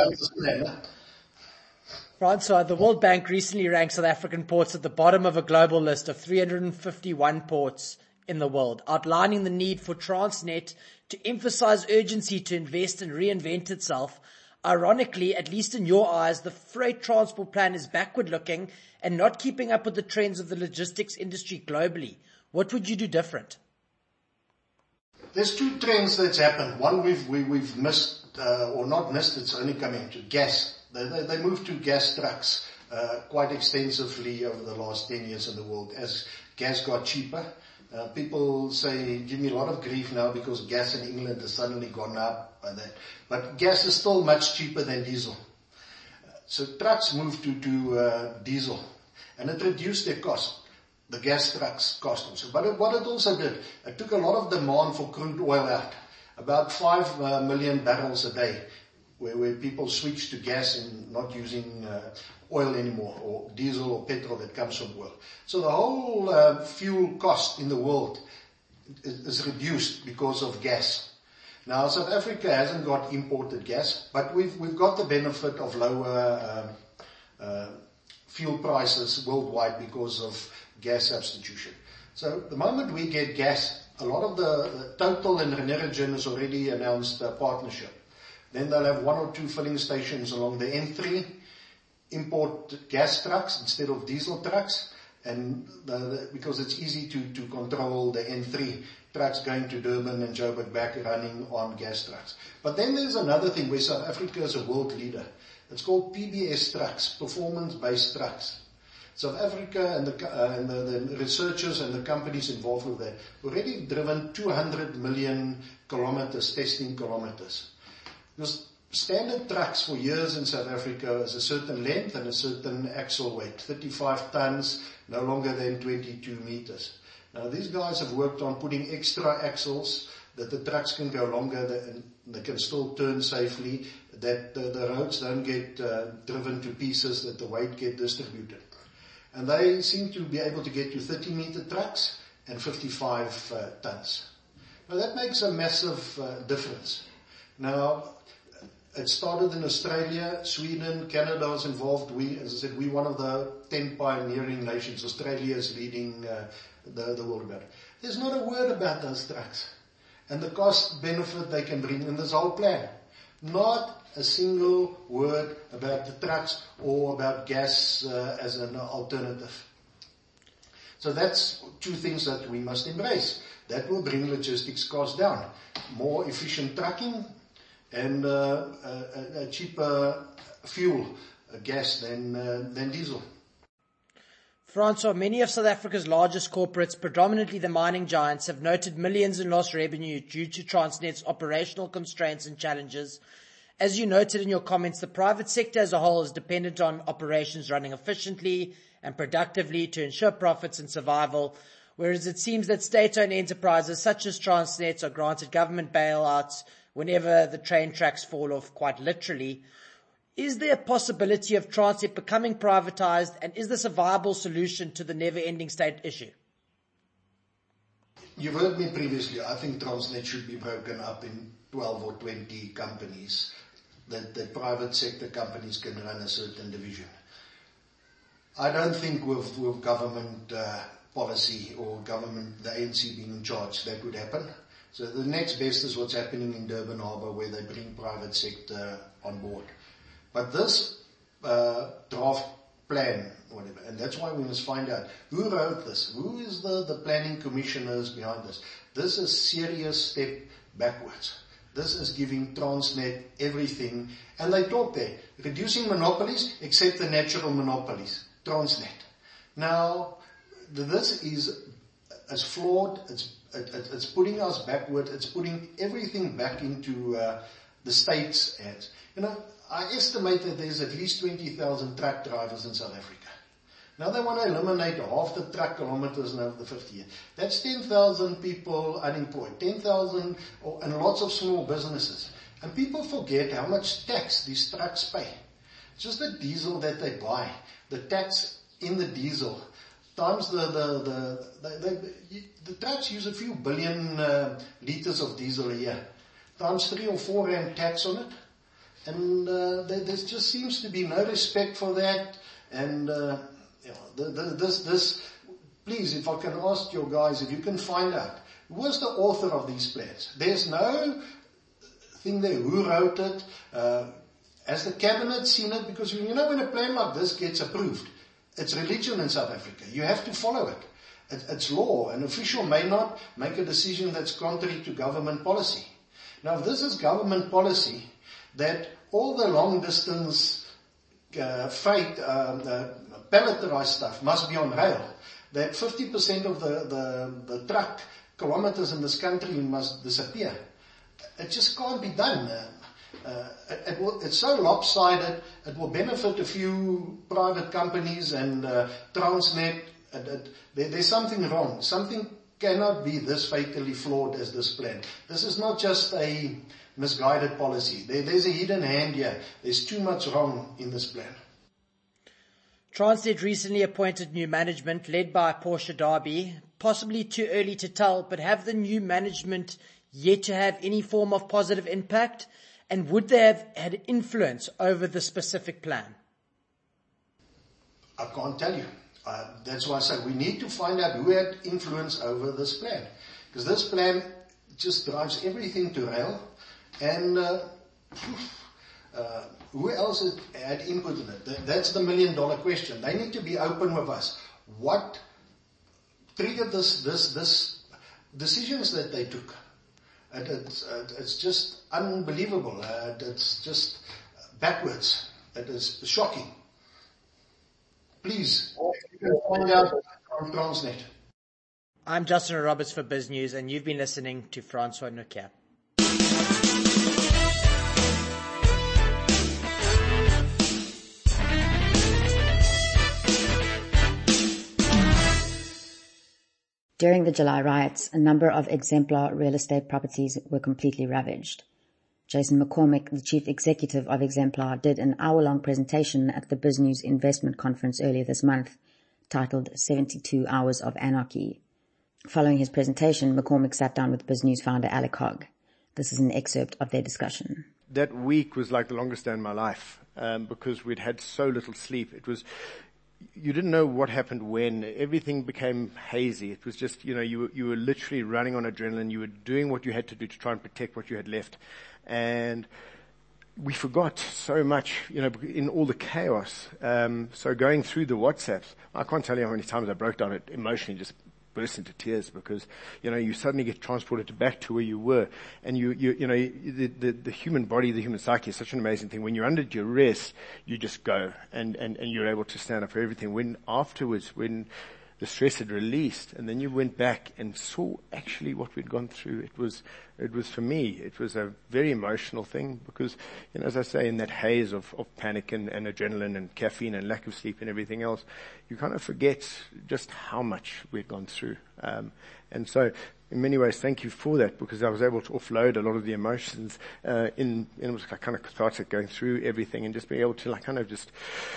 Francois, the World Bank recently ranked South African ports at the bottom of a global list of three hundred fifty-one ports in the world, outlining the need for Transnet to emphasize urgency to invest and reinvent itself. Ironically, at least in your eyes, the freight transport plan is backward-looking and not keeping up with the trends of the logistics industry globally. What would you do different? There's two trends that's happened. One we've we, we've missed, uh, or not missed. It's only coming to gas. They they, they moved to gas trucks uh, quite extensively over the last ten years in the world as gas got cheaper. Uh, people say, give me a lot of grief now because gas in England has suddenly gone up by that. But gas is still much cheaper than diesel. So trucks moved to, to uh, diesel. And it reduced their cost. The gas trucks cost also. But it, what it also did, it took a lot of demand for crude oil out. About five uh, million barrels a day. Where, where people switched to gas and not using uh, oil anymore, or diesel or petrol that comes from oil. So the whole uh, fuel cost in the world is, is reduced because of gas. Now South Africa hasn't got imported gas, but we've we've got the benefit of lower um, uh, fuel prices worldwide because of gas substitution. So the moment we get gas, a lot of the, the Total and Renergen has already announced a partnership. Then they'll have one or two filling stations along the N three, import gas trucks instead of diesel trucks. And the, the, because it's easy to, to control the N three trucks going to Durban and Joburg back running on gas trucks. But then there's another thing where South Africa is a world leader. It's called P B S trucks, performance-based trucks. South Africa and, the, uh, and the, the researchers and the companies involved with that already driven two hundred million kilometers, testing kilometers. Because standard trucks for years in South Africa is a certain length and a certain axle weight, thirty-five tons, no longer than twenty-two meters. Now these guys have worked on putting extra axles that the trucks can go longer and they can still turn safely, that the, the roads don't get uh, driven to pieces, that the weight get distributed. And they seem to be able to get to thirty meter trucks and fifty-five uh, tons. Now that makes a massive uh, difference. Now, it started in Australia, Sweden, Canada is involved. We, as I said, we're one of the ten pioneering nations. Australia is leading uh, the, the world about it. There's not a word about those trucks and the cost benefit they can bring in this whole plan. Not a single word about the trucks or about gas uh, as an alternative. So that's two things that we must embrace. That will bring logistics costs down. More efficient trucking and uh, a, a cheaper fuel, uh, gas than, uh, than diesel. Francois, many of South Africa's largest corporates, predominantly the mining giants, have noted millions in lost revenue due to Transnet's operational constraints and challenges. As you noted in your comments, the private sector as a whole is dependent on operations running efficiently and productively to ensure profits and survival, whereas it seems that state-owned enterprises such as Transnet are granted government bailouts whenever the train tracks fall off, quite literally. Is there a possibility of Transnet becoming privatized, and is this a viable solution to the never-ending state issue? You've heard me previously. I think Transnet should be broken up in twelve or twenty companies, that the private sector companies can run a certain division. I don't think with, with government uh, policy or government, the A N C being in charge, that would happen. So the next best is what's happening in Durban Harbour, where they bring private sector on board. But this uh, draft plan, whatever, and that's why we must find out who wrote this, who is the, the planning commissioners behind this. This is a serious step backwards. This is giving Transnet everything, and they talk there, reducing monopolies except the natural monopolies, Transnet. Now, this is as flawed, it's, it, it, it's putting us backward, it's putting everything back into uh, the state's hands. You know, I estimate that there's at least twenty thousand truck drivers in South Africa. Now they want to eliminate half the truck kilometers in over the fifty years. That's ten thousand people unemployed, ten thousand and lots of small businesses. And people forget how much tax these trucks pay. It's just the diesel that they buy, the tax in the diesel, times the, the, the, the, the, the trucks use a few billion uh, liters of diesel a year, times three or four rand tax on it. And uh, there, there just seems to be no respect for that. And uh, you know, the, the, this, this, please, if I can ask your guys, if you can find out, who was the author of these plans? There's no thing there, who wrote it, uh, has the cabinet seen it? Because you know when a plan like this gets approved, it's religion in South Africa. You have to follow it. it. It's law. An official may not make a decision that's contrary to government policy. Now, if this is government policy, that all the long distance uh, freight, uh, the palletized stuff must be on rail, that fifty percent of the, the, the truck kilometers in this country must disappear. It just can't be done. Uh, uh, it, it will, it's so lopsided, it will benefit a few private companies and uh, Transnet. It, it, there, there's something wrong. Something cannot be this fatally flawed as this plan. This is not just a misguided policy. There, there's a hidden hand here. There's too much wrong in this plan. Transnet recently appointed new management led by Portia Derby. Possibly too early to tell, but have the new management yet to have any form of positive impact? And would they have had influence over the specific plan? I can't tell you. Uh, that's why I said we need to find out who had influence over this plan. Because this plan just drives everything to rail. And uh, uh, who else had input in it? That's the million dollar question. They need to be open with us. what triggered this, this, this decisions that they took. And it's, it's just unbelievable. Uh, it's just backwards. It is shocking. Please, you can find out on Transnet. I'm Justin Roberts for Biz News, and you've been listening to Francois Nukia. During the July riots, a number of Exemplar real estate properties were completely ravaged. Jason McCormick, the chief executive of Exemplar, did an hour-long presentation at the BizNews Investment Conference earlier this month, titled seventy-two Hours of Anarchy. Following his presentation, McCormick sat down with BizNews founder Alec Hogg. This is an excerpt of their discussion. That week was like the longest day in my life, um, because we'd had so little sleep. It was... You didn't know what happened when. Everything became hazy. It was just, you know, you were, you were literally running on adrenaline. You were doing what you had to do to try and protect what you had left. And we forgot so much, you know, in all the chaos. Um, so going through the WhatsApps, I can't tell you how many times I broke down it emotionally, just burst into tears because, you know, you suddenly get transported back to where you were. And you, you, you know, the, the, the human body, the human psyche is such an amazing thing. When you're under duress, you just go and, and, and you're able to stand up for everything. When afterwards, when the stress had released and then you went back and saw actually what we'd gone through, it was, it was for me, it was a very emotional thing because, you know, as I say, in that haze of, of panic and, and adrenaline and caffeine and lack of sleep and everything else, you kind of forget just how much we'd gone through. Um, and so in many ways, thank you for that because I was able to offload a lot of the emotions, uh, in, and it was like kind of cathartic going through everything and just being able to like kind of just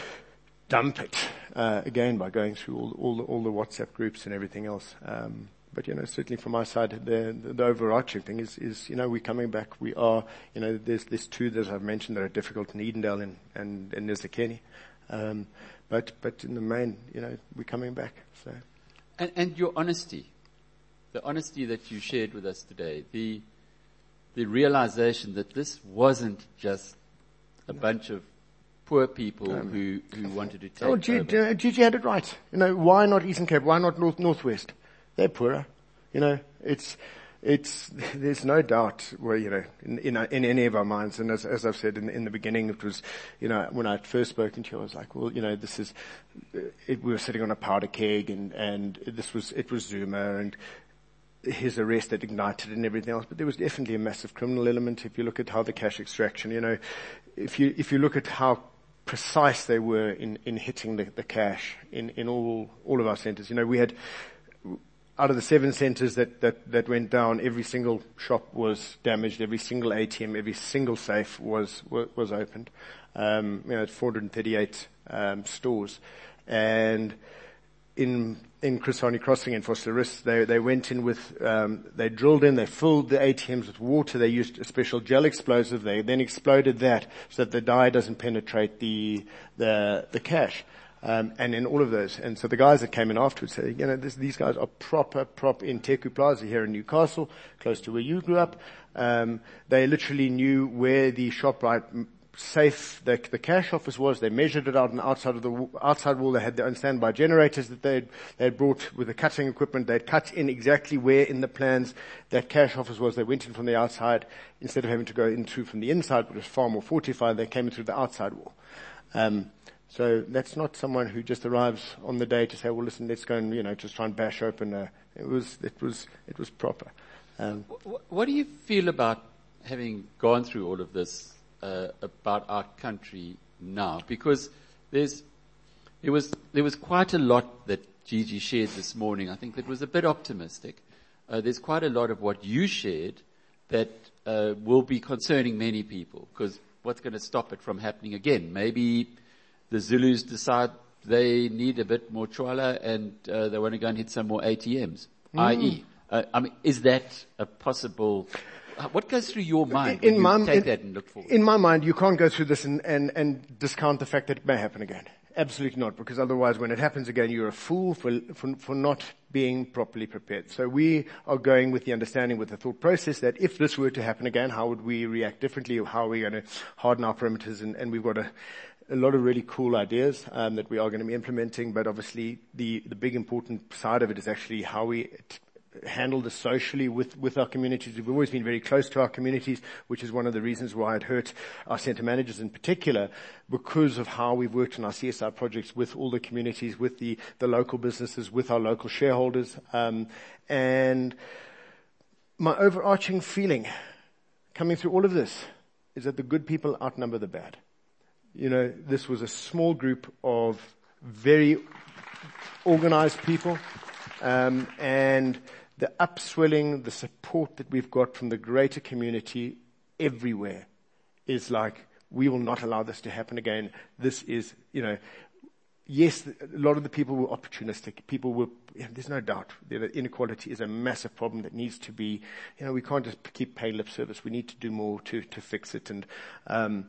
dump it, uh, again by going through all, all the, all the WhatsApp groups and everything else. Um, but, you know, certainly from my side, the, the, the overarching thing is, is, you know, we're coming back. We are, you know, there's, there's two that I've mentioned that are difficult in Edendale and, and, and Nizakeni. Um, but, but in the main, you know, we're coming back, so. And, and your honesty, the honesty that you shared with us today, the, the realization that this wasn't just a bunch of poor people um, who, who wanted to take oh, G- over. Gigi had it right. You know, why not Eastern Cape? Why not North Northwest? They're poorer. You know, it's, it's, there's no doubt where, you know, in, in, in any of our minds, and as, as I've said in, in the beginning, it was, you know, when I first spoken to you, I was like, well, you know, this is, it, we were sitting on a powder keg and, and this was, it was Zuma and his arrest that ignited and everything else, but there was definitely a massive criminal element. If you look at how the cash extraction, you know, if you, if you look at how precise they were in, in hitting the, the cash in, in all, all of our centers. You know, we had, out of the seven centers that, that, that went down, every single shop was damaged, every single A T M, every single safe was, was, was opened. Um, you know, four hundred thirty-eight, um, stores. And in, in Chris Hani Crossing and Foster Risk, they, they went in with, um, they drilled in, they filled the A T Ms with water, they used a special gel explosive, they then exploded that so that the dye doesn't penetrate the, the, the cash. Um, and in all of those. And so the guys that came in afterwards said, you know, this, these guys are proper, proper in Teku Plaza here in Newcastle, close to where you grew up. Um, they literally knew where the ShopRite safe, the, the cash office was. They measured it out on the outside of the outside wall. They had their own standby generators that they they had brought with the cutting equipment. They'd cut in exactly where in the plans that cash office was. They went in from the outside instead of having to go in through from the inside, which was far more fortified. They came in through the outside wall. Um, So that's not someone who just arrives on the day to say, well, listen, let's go and, you know, just try and bash open a, it was, it was, it was proper. Um, what, what do you feel about having gone through all of this, uh, about our country now? Because there's, there was, there was quite a lot that Gigi shared this morning. I think that was a bit optimistic. Uh, there's quite a lot of what you shared that, uh, will be concerning many people because what's going to stop it from happening again? Maybe the Zulus decide they need a bit more trawler and uh, they want to go and hit some more A T Ms, mm. that is. Uh, I mean, is that a possible, uh, what goes through your mind in, when you my, take in, that and look forward? In my mind, you can't go through this and, and, and discount the fact that it may happen again. Absolutely not, because otherwise when it happens again, you're a fool for, for, for not being properly prepared. So we are going with the understanding, with the thought process that if this were to happen again, how would we react differently? How are we going to harden our perimeters? And, and we've got a, a lot of really cool ideas um, that we are going to be implementing, but obviously the, the big important side of it is actually how we t- handle this socially with, with our communities. We've always been very close to our communities, which is one of the reasons why it hurt our centre managers in particular, because of how we've worked on our C S R projects with all the communities, with the, the local businesses, with our local shareholders. Um, and my overarching feeling coming through all of this is that the good people outnumber the bad. You know, this was a small group of very organized people, um, and the upswelling, the support that we've got from the greater community everywhere is like, we will not allow this to happen again. This is, you know, yes, a lot of the people were opportunistic. People were, yeah, there's no doubt that inequality is a massive problem that needs to be, you know, we can't just keep paying lip service. We need to do more to, to fix it. And, um,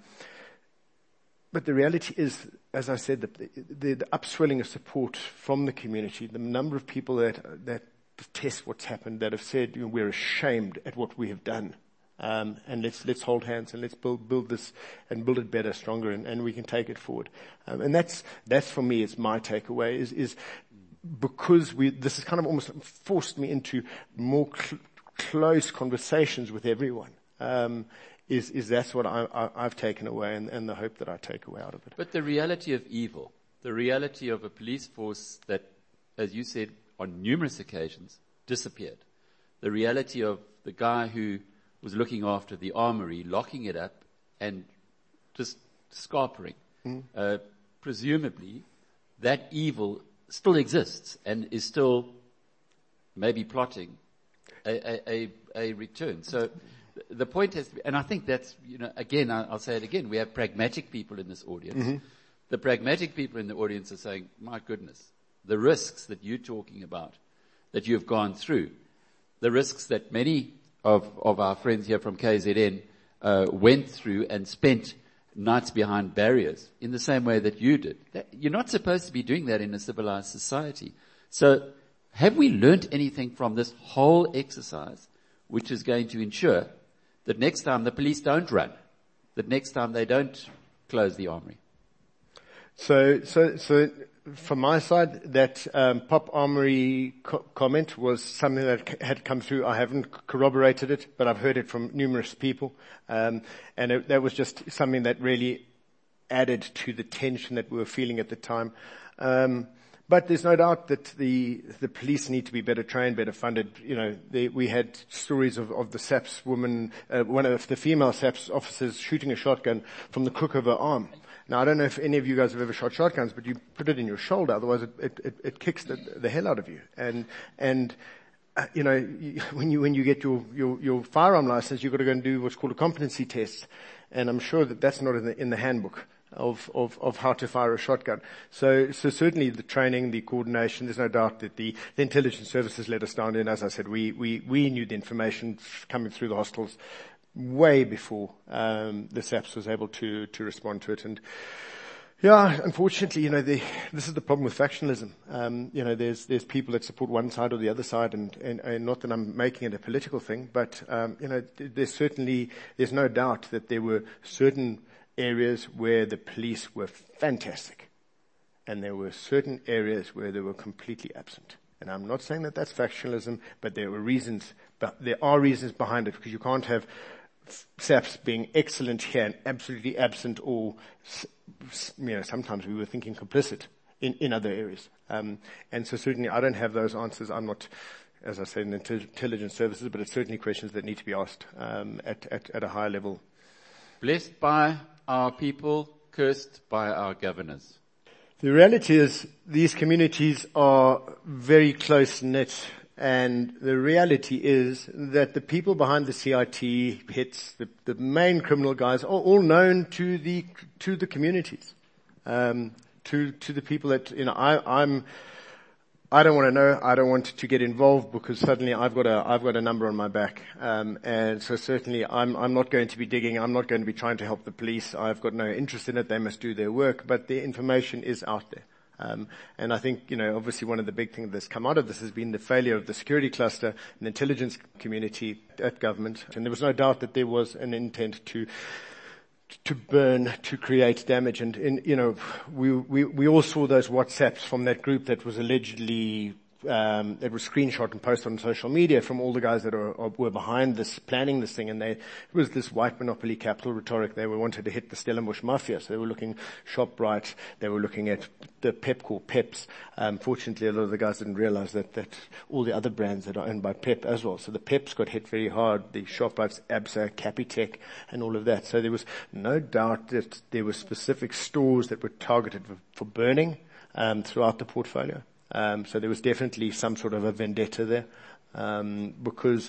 But the reality is, as I said, the, the, the upswelling of support from the community, the number of people that that detest what's happened, that have said, you know, we're ashamed at what we have done, um, and let's let's hold hands and let's build build this and build it better, stronger, and, and we can take it forward. Um, and that's that's for me, it's my takeaway is is because we this has kind of almost forced me into more cl- close conversations with everyone. Um, Is, is that's what I, I, I've taken away, and, and the hope that I take away out of it. But the reality of evil, the reality of a police force that, as you said, on numerous occasions disappeared. The reality of the guy who was looking after the armory, locking it up and just scarpering. Mm. Uh, presumably, that evil still exists and is still maybe plotting a, a, a, a return. So the point has to be, and I think that's, you know, again, I'll say it again, we have pragmatic people in this audience. Mm-hmm. The pragmatic people in the audience are saying, my goodness, the risks that you're talking about, that you've gone through, the risks that many of, of our friends here from K Z N uh, went through and spent nights behind barriers in the same way that you did. That, you're not supposed to be doing that in a civilized society. So have we learnt anything from this whole exercise, which is going to ensure that next time the police don't run, that next time they don't close the armory? So, so, so from my side, that um, Pop Armory co- comment was something that c- had come through. I haven't corroborated it, but I've heard it from numerous people. Um, and it, that was just something that really added to the tension that we were feeling at the time. Um, But there's no doubt that the the police need to be better trained, better funded. You know, they, we had stories of, of the SAPS woman, uh, one of the female SAPS officers shooting a shotgun from the crook of her arm. Now, I don't know if any of you guys have ever shot shotguns, but you put it in your shoulder, otherwise it it, it, it kicks the, the hell out of you. And and uh, you know, you, when you when you get your, your your firearm license, you've got to go and do what's called a competency test, and I'm sure that that's not in the in the handbook of, of, of how to fire a shotgun. So, so certainly the training, the coordination, there's no doubt that the, the intelligence services let us down. And as I said, we, we, we knew the information coming through the hostels way before, um, the SAPS was able to, to respond to it. And yeah, unfortunately, you know, the, this is the problem with factionalism. Um, you know, there's, there's people that support one side or the other side, and, and, and not that I'm making it a political thing, but, um, you know, there's certainly, there's no doubt that there were certain areas where the police were fantastic, and there were certain areas where they were completely absent. And I'm not saying that that's factionalism, but there were reasons, but there are reasons behind it, because you can't have SAPS being excellent here and absolutely absent, or, you know, sometimes we were thinking complicit in, in other areas. Um, and so certainly I don't have those answers. I'm not, as I say, in intelligence services, but it's certainly questions that need to be asked um, at, at, at a higher level. Blessed by our people, cursed by our governors. The reality is these communities are very close-knit, and the reality is that the people behind the C I T hits, the, the main criminal guys, are all known to the to the communities, um, to to the people that, you know, I, I'm. I don't want to know. I don't want to get involved, because suddenly I've got a I've got a number on my back, um, and so certainly I'm I'm not going to be digging. I'm not going to be trying to help the police. I've got no interest in it. They must do their work, but the information is out there. Um, and I think, you know, obviously one of the big things that's come out of this has been the failure of the security cluster and the intelligence community at government. And there was no doubt that there was an intent to to burn, to create damage. And, in, you know, we, we, we all saw those WhatsApps from that group that was allegedly, um, that was screenshot and posted on social media from all the guys that are, are, were behind this, planning this thing. And they, it was this white monopoly capital rhetoric. They were wanted to hit the Stellenbosch mafia. So they were looking ShopRite. They were looking at the Pepkor, Peps. Um, fortunately, a lot of the guys didn't realize that, that all the other brands that are owned by Pep as well. So the Peps got hit very hard, the ShopRites, Absa, Capitec, and all of that. So there was no doubt that there were specific stores that were targeted for, for burning, um, throughout the portfolio. Um, so there was definitely some sort of a vendetta there, um, because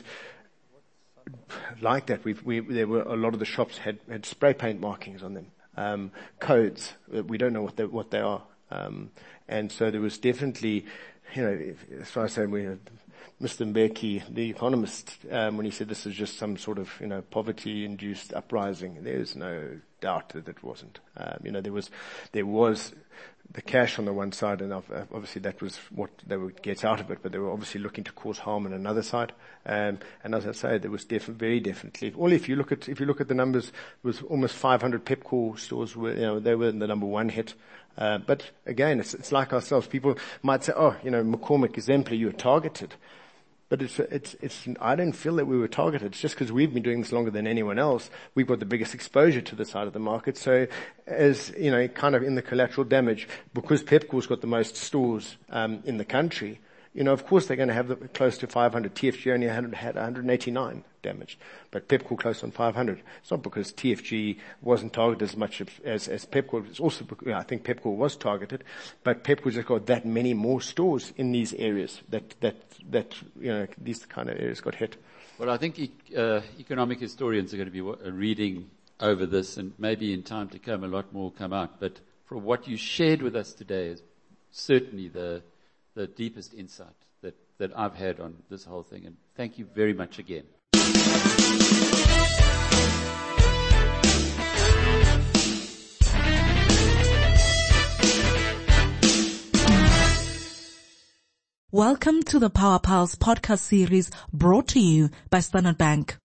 like that, we've, we, there were a lot of the shops had, had spray paint markings on them, um, codes. We don't know what they, what they are. Um, and so there was definitely, you know, if, as far as I say, we had Mister Mbeki, the economist, um, when he said this is just some sort of, you know, poverty-induced uprising, there's no doubt that it wasn't. Um, you know, there was, there was the cash on the one side, and obviously that was what they would get out of it, but they were obviously looking to cause harm on another side. Um, and as I say, there was def- very definitely, well, if you look at, if you look at the numbers, it was almost five hundred Pepkor stores were, you know, they were in the number one hit. Uh, but again, it's, it's like ourselves. People might say, oh, you know, McCormick, Exemplar, you were targeted. But it's, it's, it's, I don't feel that we were targeted. It's just because we've been doing this longer than anyone else. We've got the biggest exposure to this side of the market. So as, you know, kind of in the collateral damage, because Pepkor's got the most stores, um, in the country, you know, of course they're going to have the, close to five hundred. T F G only had, had one hundred eighty-nine damaged, but Pepkor close on five hundred. It's not because T F G wasn't targeted as much as, as Pepkor. It's also, because, I think Pepkor was targeted, but Pepkor just got that many more stores in these areas that, that, that, you know, these kind of areas got hit. Well, I think uh, economic historians are going to be uh, reading over this, and maybe in time to come a lot more will come out. But from what you shared with us today is certainly the the deepest insight that, that I've had on this whole thing. And thank you very much again. Welcome to the Power Pulse podcast series brought to you by Standard Bank.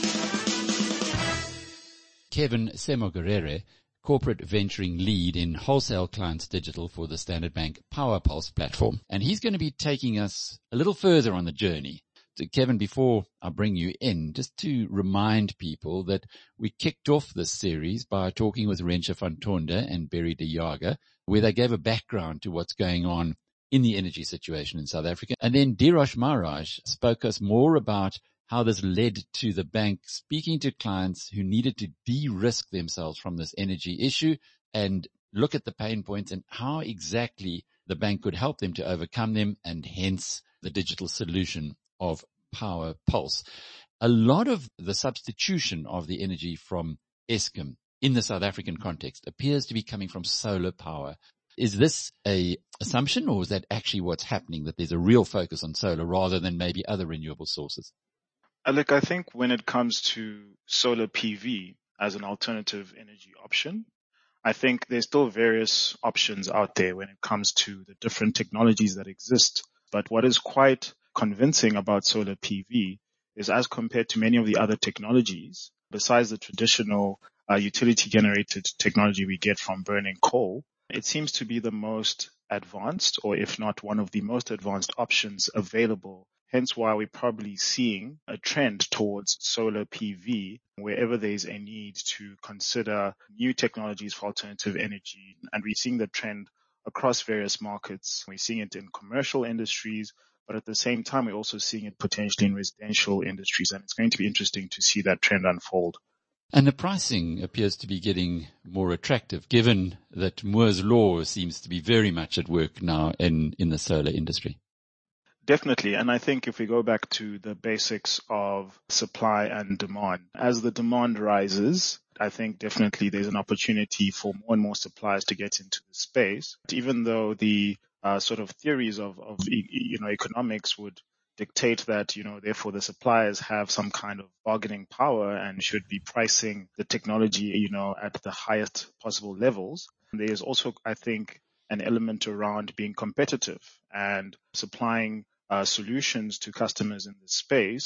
Kevin Semogorere, corporate venturing lead in wholesale clients digital for the Standard Bank Power Pulse platform. And he's going to be taking us a little further on the journey. So Kevin, before I bring you in, just to remind people that we kicked off this series by talking with Rensha van Tonde and Berry de Jager, where they gave a background to what's going on in the energy situation in South Africa. And then Dheeraj Maharaj spoke us more about how this led to the bank speaking to clients who needed to de-risk themselves from this energy issue and look at the pain points and how exactly the bank could help them to overcome them, and hence the digital solution of Power Pulse. A lot of the substitution of the energy from Eskom in the South African context appears to be coming from solar power. Is this a assumption, or is that actually what's happening, that there's a real focus on solar rather than maybe other renewable sources? Look, I think when it comes to solar P V as an alternative energy option, I think there's still various options out there when it comes to the different technologies that exist. But what is quite convincing about solar P V is, as compared to many of the other technologies, besides the traditional uh, utility generated technology we get from burning coal, it seems to be the most advanced, or if not one of the most advanced options available. Hence why we're probably seeing a trend towards solar P V wherever there's a need to consider new technologies for alternative energy. And we're seeing the trend across various markets. We're seeing it in commercial industries, but at the same time, we're also seeing it potentially in residential industries. And it's going to be interesting to see that trend unfold. And the pricing appears to be getting more attractive, given that Moore's Law seems to be very much at work now in, in the solar industry. Definitely. And I think if we go back to the basics of supply and demand, as the demand rises, I think definitely there's an opportunity for more and more suppliers to get into the space. Even though the uh, sort of theories of, of, you know, economics would dictate that, you know, therefore the suppliers have some kind of bargaining power and should be pricing the technology, you know, at the highest possible levels. And there's also, I think, an element around being competitive and supplying Uh, solutions to customers in this space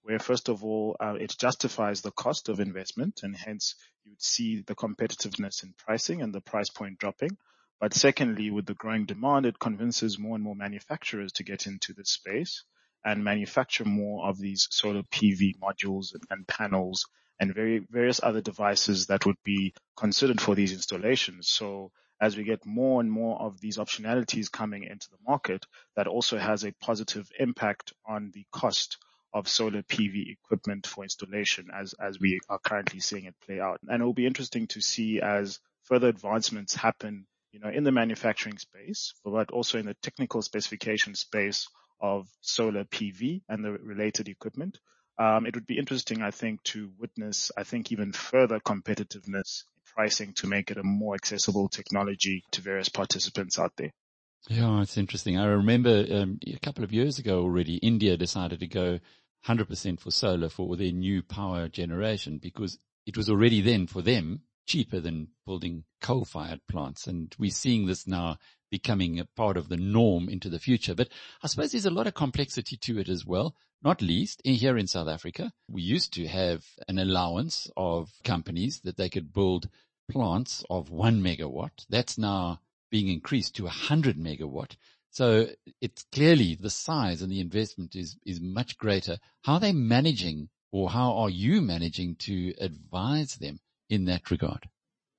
where first of all, uh, it justifies the cost of investment, and hence you would see the competitiveness in pricing and the price point dropping. But secondly, with the growing demand, it convinces more and more manufacturers to get into this space and manufacture more of these solar P V modules and, and panels and very, various other devices that would be considered for these installations. So as we get more and more of these optionalities coming into the market, that also has a positive impact on the cost of solar P V equipment for installation as, as we are currently seeing it play out. And it will be interesting to see as further advancements happen, you know, in the manufacturing space, but also in the technical specification space of solar P V and the related equipment. Um, it would be interesting, I think, to witness, I think, even further competitiveness in pricing to make it a more accessible technology to various participants out there. Yeah, it's interesting. I remember um, a couple of years ago already, India decided to go one hundred percent for solar for their new power generation because it was already then for them cheaper than building coal-fired plants. And we're seeing this now becoming a part of the norm into the future. But I suppose there's a lot of complexity to it as well, not least here in South Africa. We used to have an allowance of companies that they could build plants of one megawatt. That's now being increased to one hundred megawatt. So it's clearly the size and the investment is, is much greater. How are they managing, or how are you managing to advise them in that regard?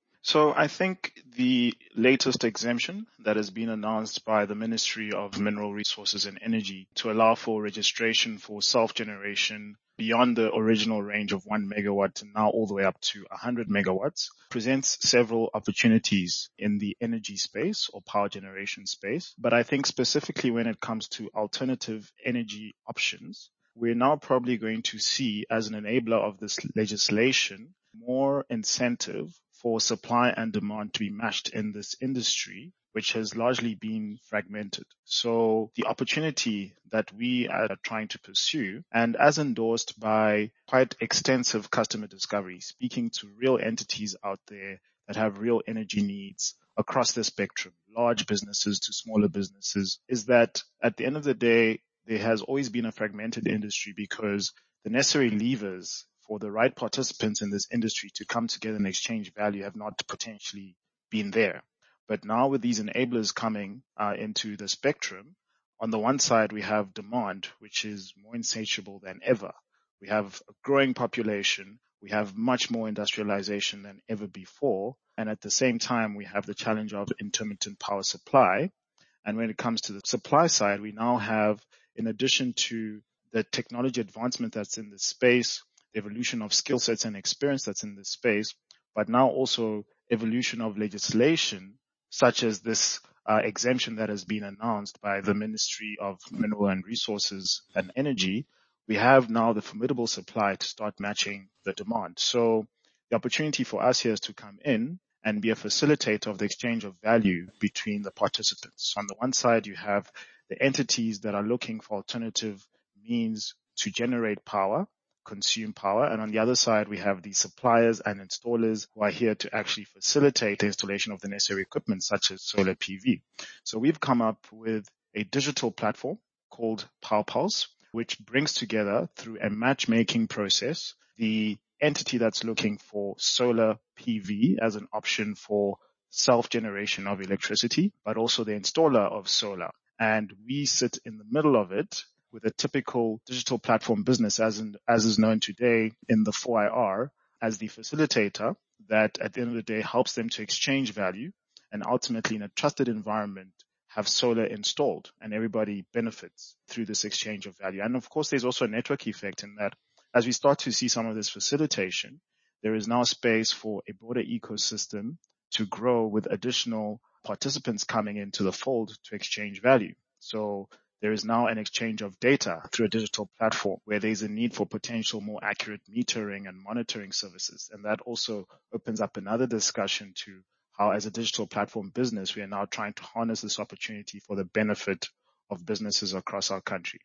So I think the latest exemption that has been announced by the Ministry of Mineral Resources and Energy to allow for registration for self-generation beyond the original range of one megawatt and now all the way up to one hundred megawatts presents several opportunities in the energy space or power generation space. But I think specifically when it comes to alternative energy options, we're now probably going to see as an enabler of this legislation more incentive for supply and demand to be matched in this industry, which has largely been fragmented. So the opportunity that we are trying to pursue, and as endorsed by quite extensive customer discovery, speaking to real entities out there that have real energy needs across the spectrum, large businesses to smaller businesses, is that at the end of the day, there has always been a fragmented industry because the necessary levers for the right participants in this industry to come together and exchange value have not potentially been there. But now with these enablers coming uh, into the spectrum, on the one side we have demand, which is more insatiable than ever. We have a growing population. We have much more industrialization than ever before. And at the same time, we have the challenge of intermittent power supply. And when it comes to the supply side, we now have, in addition to the technology advancement that's in this space, the evolution of skill sets and experience that's in this space, but now also evolution of legislation, such as this uh, exemption that has been announced by the Ministry of Mineral and Resources and Energy. We have now the formidable supply to start matching the demand. So the opportunity for us here is to come in and be a facilitator of the exchange of value between the participants. So on the one side, you have the entities that are looking for alternative means to generate power, consume power. And on the other side, we have the suppliers and installers who are here to actually facilitate the installation of the necessary equipment, such as solar P V. So we've come up with a digital platform called PowerPulse, which brings together through a matchmaking process the entity that's looking for solar P V as an option for self-generation of electricity, but also the installer of solar. And we sit in the middle of it with a typical digital platform business as in, as is known today in the four I R as the facilitator that at the end of the day helps them to exchange value and ultimately in a trusted environment have solar installed, and everybody benefits through this exchange of value. And of course, there's also a network effect in that as we start to see some of this facilitation, there is now space for a broader ecosystem to grow with additional participants coming into the fold to exchange value. So there is now an exchange of data through a digital platform where there's a need for potential more accurate metering and monitoring services. And that also opens up another discussion to how, as a digital platform business, we are now trying to harness this opportunity for the benefit of businesses across our country.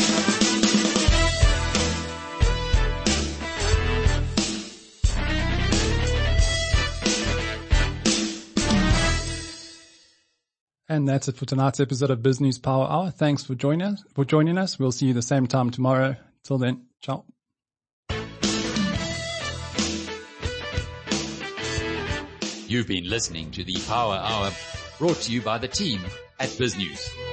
And that's it for tonight's episode of Business Power Hour. Thanks for joining us. For joining us. We'll see you the same time tomorrow. Till then, ciao. You've been listening to the Power Hour, brought to you by the team at BizNews.